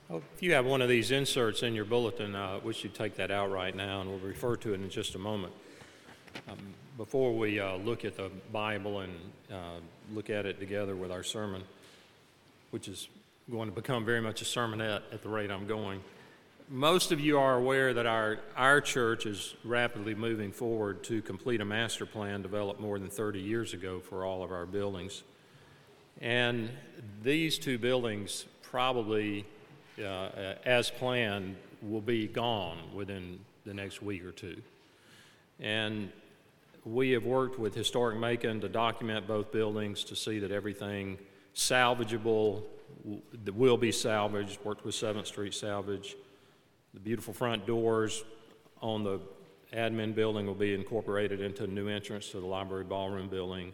Well, if you have one of these inserts in your bulletin, we should take that out right now, and we'll refer to it in just a moment. Before we look at the Bible and look at it together with our sermon, which is going to become very much a sermonette at the rate I'm going, most of you are aware that our church is rapidly moving forward to complete a master plan developed more than 30 years ago for all of our buildings. And these two buildings probably, as planned, will be gone within the next week or two. And we have worked with Historic Macon to document both buildings to see that everything salvageable that will be salvaged, worked with 7th Street Salvage. The beautiful front doors on the admin building will be incorporated into a new entrance to the library ballroom building.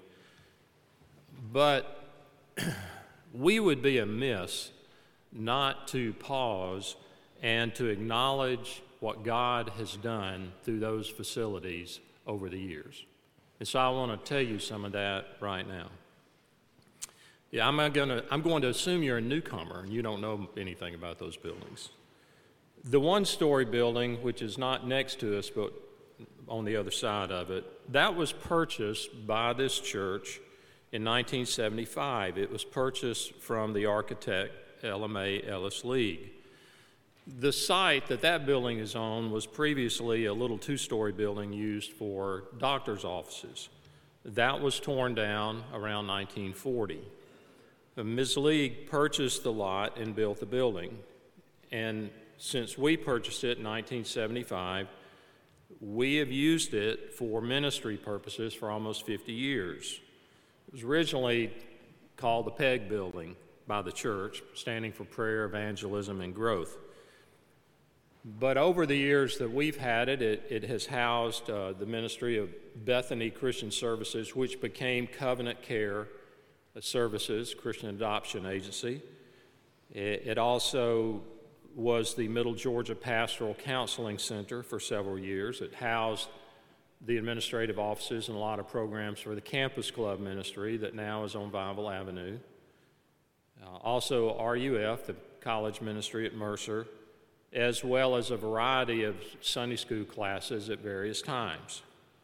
But we would be amiss not to pause and to acknowledge what God has done through those facilities over the years. And so I want to tell you some of that right now. Yeah, I'm going to assume you're a newcomer and you don't know anything about those buildings. The one-story building, which is not next to us but on the other side of it, that was purchased by this church in 1975. It was purchased from the architect LMA Ellis League. The site that building is on was previously a little two-story building used for doctors' offices. That was torn down around 1940. Ms. League purchased the lot and built the building. And since we purchased it in 1975, we have used it for ministry purposes for almost 50 years. It was originally called the PEG Building by the church, standing for Prayer, Evangelism, and Growth. But over the years that we've had it, it has housed the ministry of Bethany Christian Services, which became Covenant Care Services, Christian Adoption Agency. It also was the Middle Georgia Pastoral Counseling Center for several years. It housed the administrative offices and a lot of programs for the Campus Club ministry that now is on Vival Avenue. Also RUF, the college ministry at Mercer, as well as a variety of Sunday school classes at various times.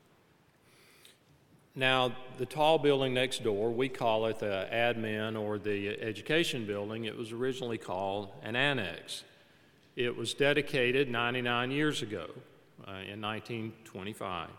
Now, the tall building next door, we call it the admin or the education building. It was originally called an annex. It was dedicated 99 years ago in 1925.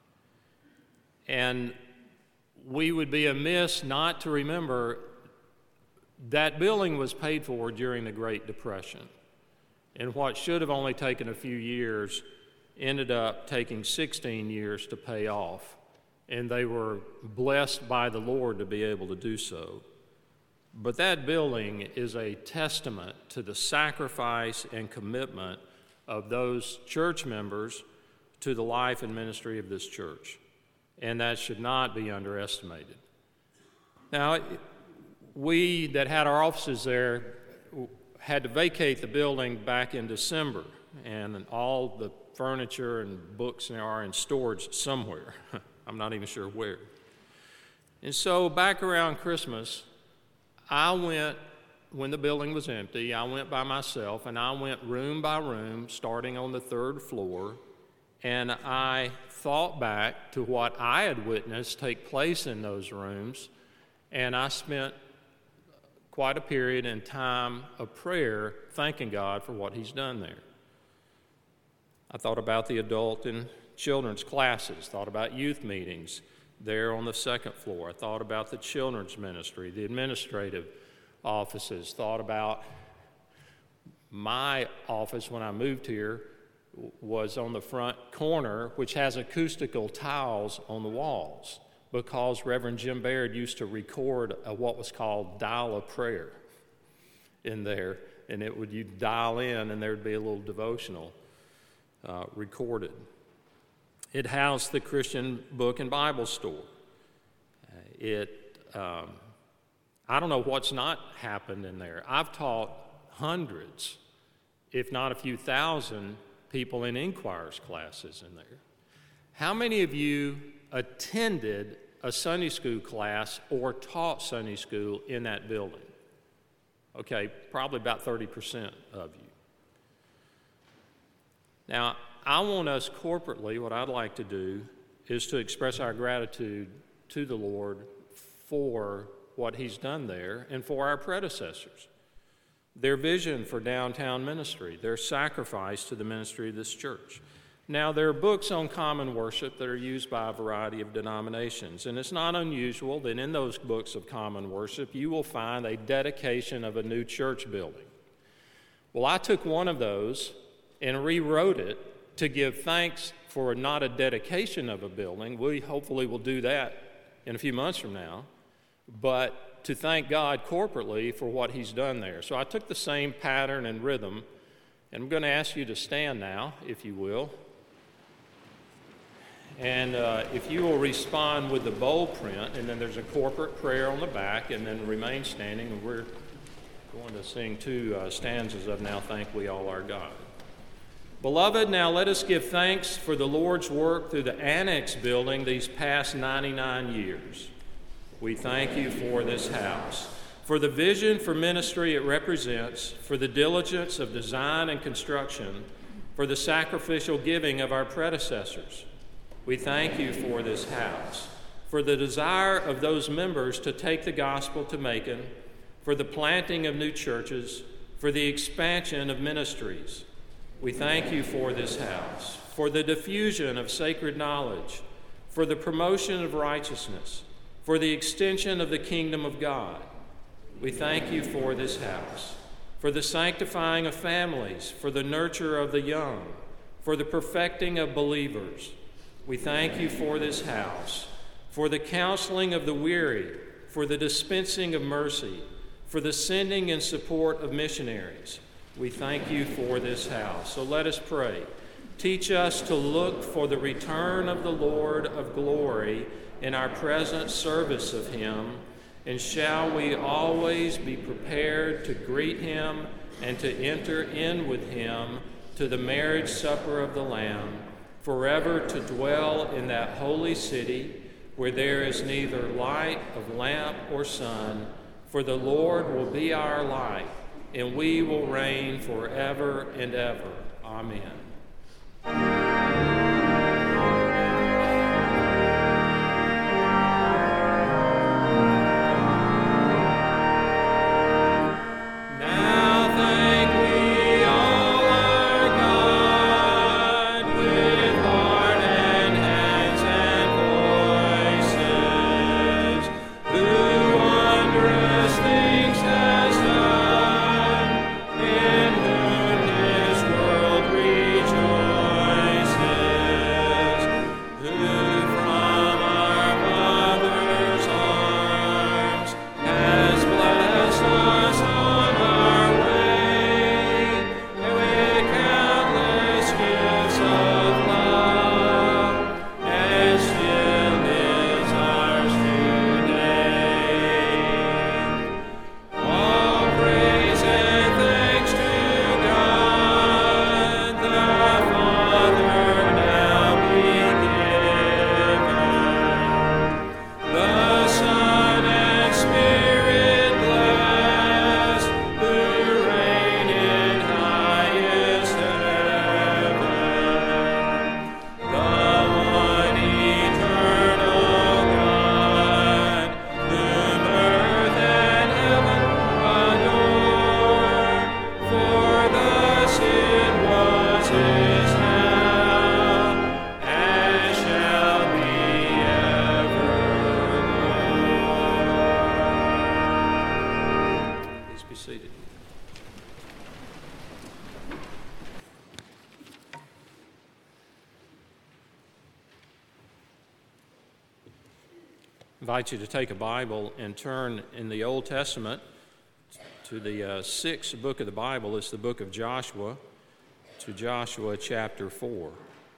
And we would be amiss not to remember that building was paid for during the Great Depression. And what should have only taken a few years ended up taking 16 years to pay off. And they were blessed by the Lord to be able to do so. But that building is a testament to the sacrifice and commitment of those church members to the life and ministry of this church. And that should not be underestimated. Now, we that had our offices there had to vacate the building back in December, and all the furniture and books are in storage somewhere. I'm not even sure where. And so back around Christmas, I went, when the building was empty, I went by myself, and I went room by room, starting on the 3rd floor, and I thought back to what I had witnessed take place in those rooms, and I spent quite a period in time of prayer thanking God for what He's done there. I thought about the adult and children's classes, thought about youth meetings there on the 2nd floor. I thought about the children's ministry, the administrative offices, thought about my office when I moved here was on the front corner, which has acoustical tiles on the walls, because Reverend Jim Baird used to record what was called Dial a Prayer in there, and you'd dial in and there'd be a little devotional recorded. It housed the Christian Book and Bible Store. I don't know what's not happened in there. I've taught hundreds, if not a few thousand, people in Inquirers classes in there. How many of you attended a Sunday school class or taught Sunday school in that building? Okay, probably about 30% of you. Now, I want us corporately, what I'd like to do is to express our gratitude to the Lord for what He's done there and for our predecessors, their vision for downtown ministry, their sacrifice to the ministry of this church. Now, there are books on common worship that are used by a variety of denominations, and it's not unusual that in those books of common worship you will find a dedication of a new church building. Well, I took one of those and rewrote it to give thanks for not a dedication of a building. We hopefully will do that in a few months from now, but to thank God corporately for what He's done there. So I took the same pattern and rhythm, and I'm going to ask you to stand now, if you will. And if you will respond with the bold print, and then there's a corporate prayer on the back, and then remain standing, and we're going to sing two stanzas of Now Thank We All Our God. Beloved, now let us give thanks for the Lord's work through the annex building these past 99 years. We thank you for this house, for the vision for ministry it represents, for the diligence of design and construction, for the sacrificial giving of our predecessors. We thank you for this house, for the desire of those members to take the gospel to Macon, for the planting of new churches, for the expansion of ministries. We thank you for this house, for the diffusion of sacred knowledge, for the promotion of righteousness, for the extension of the kingdom of God. We thank you for this house, for the sanctifying of families, for the nurture of the young, for the perfecting of believers. We thank you for this house, for the counseling of the weary, for the dispensing of mercy, for the sending and support of missionaries. We thank you for this house. So let us pray. Teach us to look for the return of the Lord of glory in our present service of Him, and shall we always be prepared to greet Him and to enter in with Him to the marriage supper of the Lamb, forever to dwell in that holy city where there is neither light of lamp or sun, for the Lord will be our light, and we will reign forever and ever. Amen. I invite you to take a Bible and turn in the Old Testament to the sixth book of the Bible. It's the book of Joshua, to Joshua chapter 4.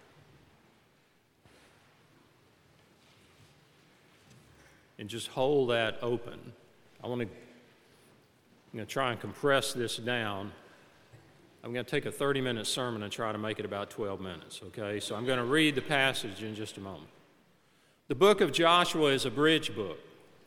And just hold that open. I'm going to try and compress this down. I'm going to take a 30-minute sermon and try to make it about 12 minutes, okay? So I'm going to read the passage in just a moment. The book of Joshua is a bridge book.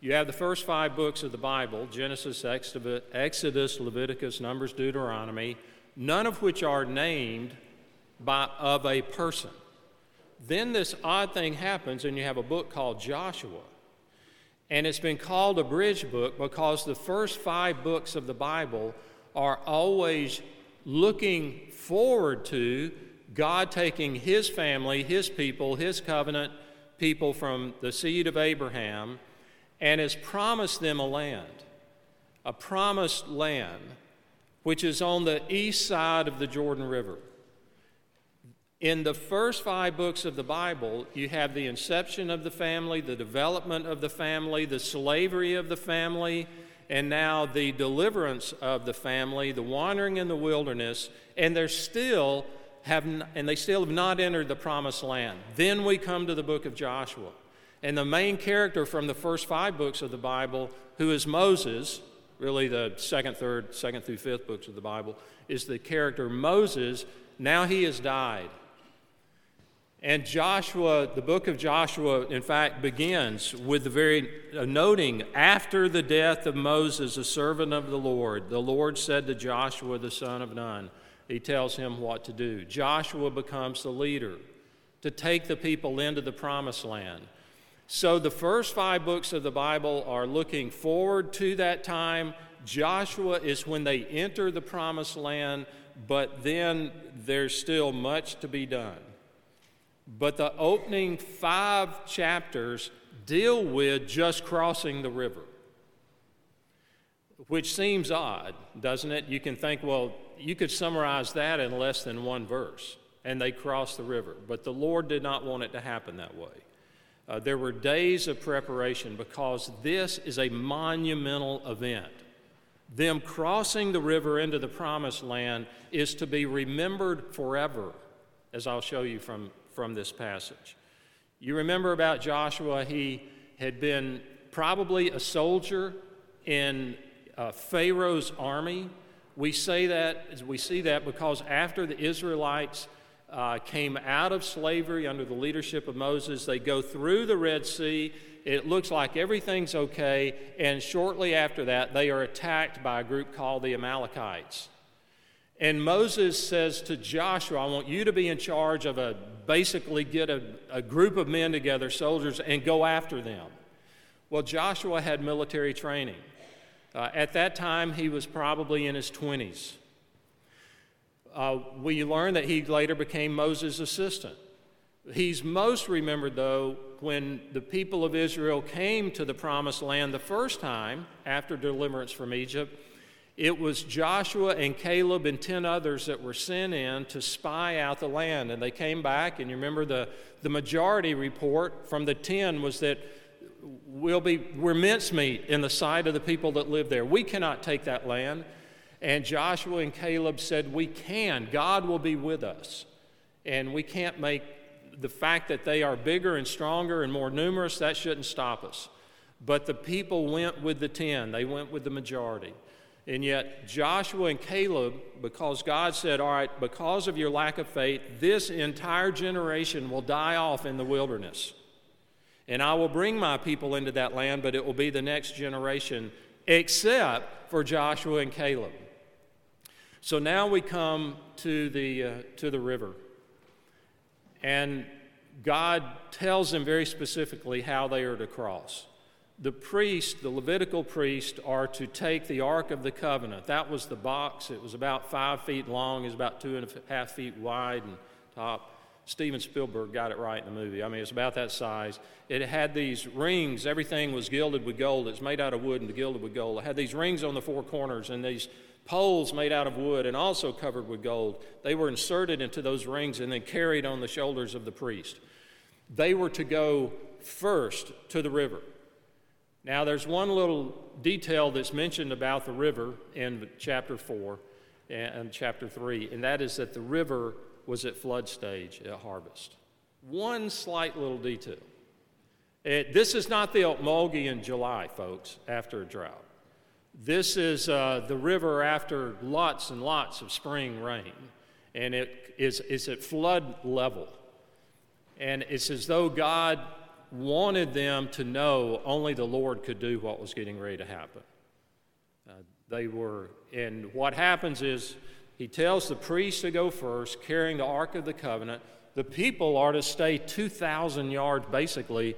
You have the first 5 books of the Bible, Genesis, Exodus, Leviticus, Numbers, Deuteronomy, none of which are named of a person. Then this odd thing happens, and you have a book called Joshua. And it's been called a bridge book because the first 5 books of the Bible are always looking forward to God taking his family, his people, his covenant people from the seed of Abraham, and has promised them a promised land, which is on the east side of the Jordan River. In the first 5 books of the Bible, you have the inception of the family, the development of the family, the slavery of the family, and now the deliverance of the family, the wandering in the wilderness, and they still have not entered the promised land. Then we come to the book of Joshua. And the main character from the first 5 books of the Bible, who is Moses, really the second through 5th books of the Bible, is the character Moses. Now he has died. And Joshua, the book of Joshua, in fact, begins with the very noting, after the death of Moses, a servant of the Lord said to Joshua, the son of Nun, he tells him what to do. Joshua becomes the leader to take the people into the promised land. So the first 5 books of the Bible are looking forward to that time. Joshua is when they enter the promised land, but then there's still much to be done. But the opening 5 chapters deal with just crossing the river, which seems odd, doesn't it? You can think, well, you could summarize that in less than 1 verse, and they crossed the river. But the Lord did not want it to happen that way. There were days of preparation because this is a monumental event. Them crossing the river into the promised land is to be remembered forever, as I'll show you from this passage. You remember about Joshua, he had been probably a soldier in Pharaoh's army. We see that because after the Israelites came out of slavery under the leadership of Moses, they go through the Red Sea. It looks like everything's okay, and shortly after that, they are attacked by a group called the Amalekites. And Moses says to Joshua, I want you to be in charge of basically get a group of men together, soldiers, and go after them. Well, Joshua had military training. At that time, he was probably in his 20s. We learn that he later became Moses' assistant. He's most remembered, though, when the people of Israel came to the promised land the first time after deliverance from Egypt. It was Joshua and Caleb and 10 others that were sent in to spy out the land. And they came back, and you remember the majority report from the 10 was that we're mincemeat in the sight of the people that live there. We cannot take that land. And Joshua and Caleb said, we can. God will be with us. And we can't make the fact that they are bigger and stronger and more numerous, that shouldn't stop us. But the people went with the 10. They went with the majority. And yet Joshua and Caleb, because God said, all right, because of your lack of faith, this entire generation will die off in the wilderness. And I will bring my people into that land, but it will be the next generation, except for Joshua and Caleb. So now we come to the river. And God tells them very specifically how they are to cross. The priest, the Levitical priest, are to take the Ark of the Covenant. That was the box. It was about 5 feet long. It was about 2.5 feet wide and top. Steven Spielberg got it right in the movie. I mean, it's about that size. It had these rings. Everything was gilded with gold. It's made out of wood and gilded with gold. It had these rings on the 4 corners and these poles made out of wood and also covered with gold. They were inserted into those rings and then carried on the shoulders of the priest. They were to go first to the river. Now, there's one little detail that's mentioned about the river in chapter 4 and chapter 3, and that is that the river was at flood stage at harvest. One slight little detail. This is not the Okmulgee in July, folks, after a drought. This is the river after lots and lots of spring rain, and it's at flood level. And it's as though God wanted them to know only the Lord could do what was getting ready to happen. And what happens is he tells the priests to go first, carrying the Ark of the Covenant. The people are to stay 2,000 yards, basically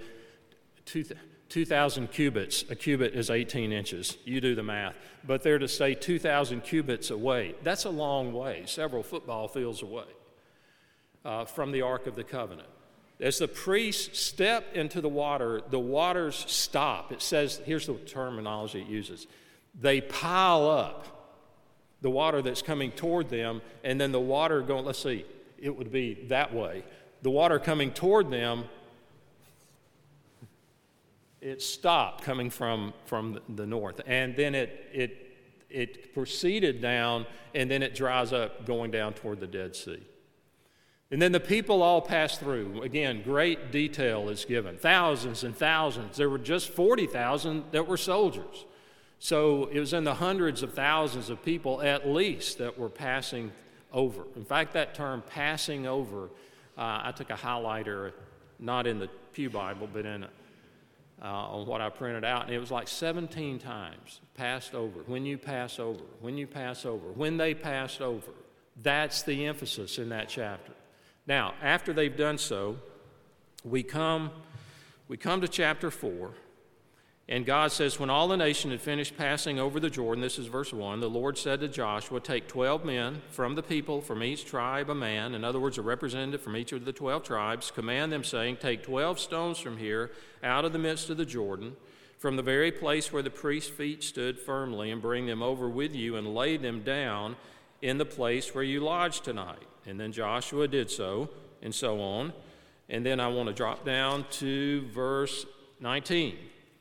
2,000 cubits. A cubit is 18 inches. You do the math. But they're to stay 2,000 cubits away. That's a long way, several football fields away from the Ark of the Covenant. As the priests step into the waters stop. It says, here's the terminology it uses. They pile up the water that's coming toward them, and then the water going, let's see, it would be that way. The water coming toward them, it stopped coming from the north. And then it proceeded down, and then it dries up going down toward the Dead Sea. And then the people all passed through. Again, great detail is given. Thousands and thousands. There were just 40,000 that were soldiers. So it was in the hundreds of thousands of people at least that were passing over. In fact, that term passing over, I took a highlighter, not in the Pew Bible, but on what I printed out, and it was like 17 times passed over. When you pass over, when you pass over, when they passed over. That's the emphasis in that chapter. Now, after they've done so, we come to chapter 4, and God says, when all the nation had finished passing over the Jordan, this is verse 1, the Lord said to Joshua, take 12 men from the people, from each tribe a man, in other words, a representative from each of the 12 tribes, command them, saying, take 12 stones from here, out of the midst of the Jordan, from the very place where the priest's feet stood firmly, and bring them over with you, and lay them down in the place where you lodge tonight. And then Joshua did so, and so on. And then I want to drop down to verse 19.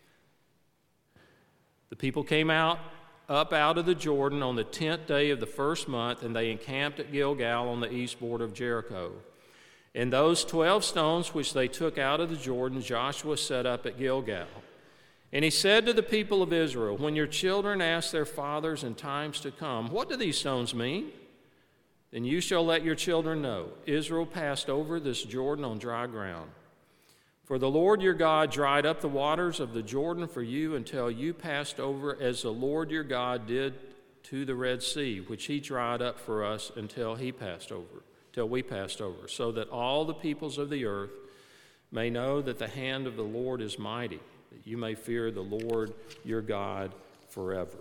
The people came up out of the Jordan on the 10th day of the first month, and they encamped at Gilgal on the east border of Jericho. And those 12 stones which they took out of the Jordan, Joshua set up at Gilgal. And he said to the people of Israel, when your children ask their fathers in times to come, what do these stones mean? Then you shall let your children know, Israel passed over this Jordan on dry ground. For the Lord your God dried up the waters of the Jordan for you until you passed over, as the Lord your God did to the Red Sea, which he dried up for us until we passed over, so that all the peoples of the earth may know that the hand of the Lord is mighty, that you may fear the Lord your God forever.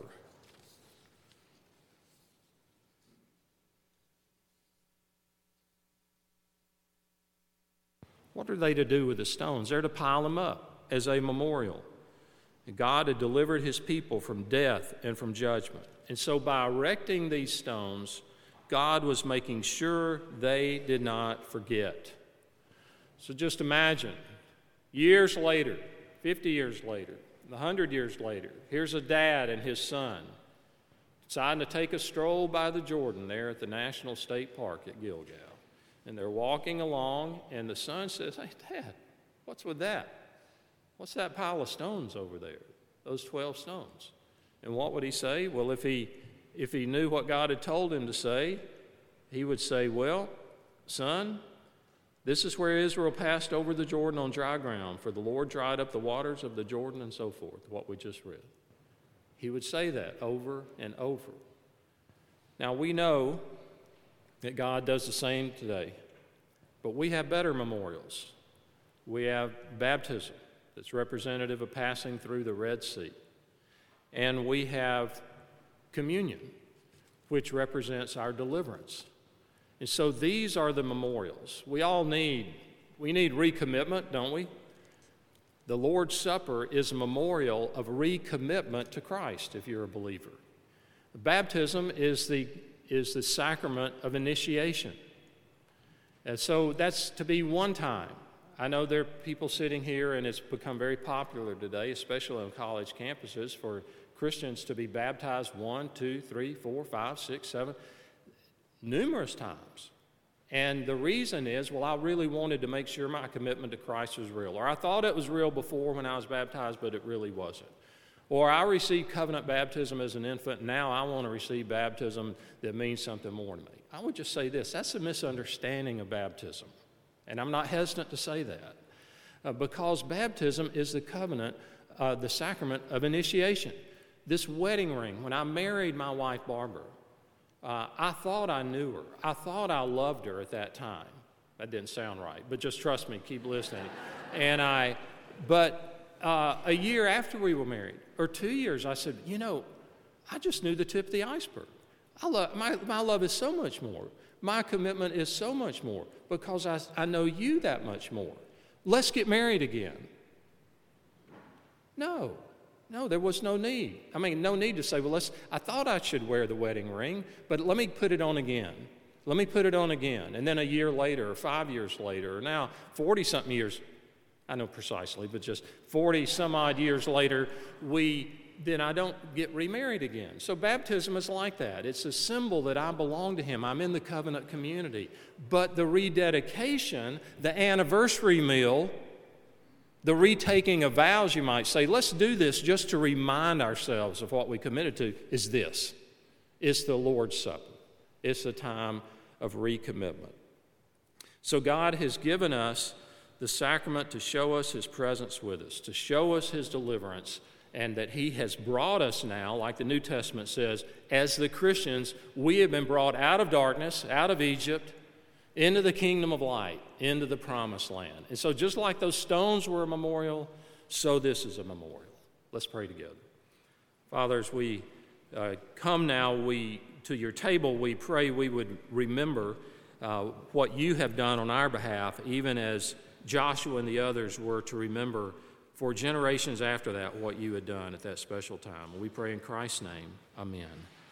What are they to do with the stones? They're to pile them up as a memorial. God had delivered his people from death and from judgment. And so by erecting these stones, God was making sure they did not forget. So just imagine, years later, 50 years later, 100 years later, here's a dad and his son deciding to take a stroll by the Jordan there at the National State Park at Gilgal. And they're walking along, and the son says, hey, Dad, what's with that? What's that pile of stones over there? Those 12 stones. And what would he say? Well, if he knew what God had told him to say, he would say, well, son, this is where Israel passed over the Jordan on dry ground, for the Lord dried up the waters of the Jordan and so forth, what we just read. He would say that over and over. Now, we know that God does the same today. But we have better memorials. We have baptism that's representative of passing through the Red Sea. And we have communion, which represents our deliverance. And so these are the memorials. We need recommitment, don't we? The Lord's Supper is a memorial of recommitment to Christ if you're a believer. Baptism is the sacrament of initiation. And so that's to be one time. I know there are people sitting here, and it's become very popular today, especially on college campuses, for Christians to be baptized 1, 2, 3, 4, 5, 6, 7, numerous times. And the reason is, well, I really wanted to make sure my commitment to Christ was real. Or I thought it was real before when I was baptized, but it really wasn't. Or I received covenant baptism as an infant, and now I want to receive baptism that means something more to me. I would just say this, that's a misunderstanding of baptism. And I'm not hesitant to say that. because baptism is the covenant, the sacrament of initiation. This wedding ring, when I married my wife Barbara, I thought I knew her. I thought I loved her at that time. That didn't sound right, but just trust me, keep listening. But a year after we were married, or 2 years, I said, I just knew the tip of the iceberg. My love is so much more. My commitment is so much more because I know you that much more. Let's get married again. No, there was no need. No need to say, I thought I should wear the wedding ring, but let me put it on again. And then a year later, or 5 years later, or now 40-something years, I know precisely, but just 40-some-odd years later, then I don't get remarried again. So baptism is like that. It's a symbol that I belong to Him. I'm in the covenant community. But the rededication, the anniversary meal, the retaking of vows, you might say, let's do this just to remind ourselves of what we committed to, is this. It's the Lord's Supper. It's a time of recommitment. So God has given us the sacrament to show us His presence with us, to show us His deliverance, and that He has brought us now, like the New Testament says, as the Christians, we have been brought out of darkness, out of Egypt, into the kingdom of light, into the promised land. And so just like those stones were a memorial, so this is a memorial. Let's pray together. Father, as we come now to your table, we pray we would remember what you have done on our behalf, even as Joshua and the others were to remember for generations after that what you had done at that special time. We pray in Christ's name. Amen.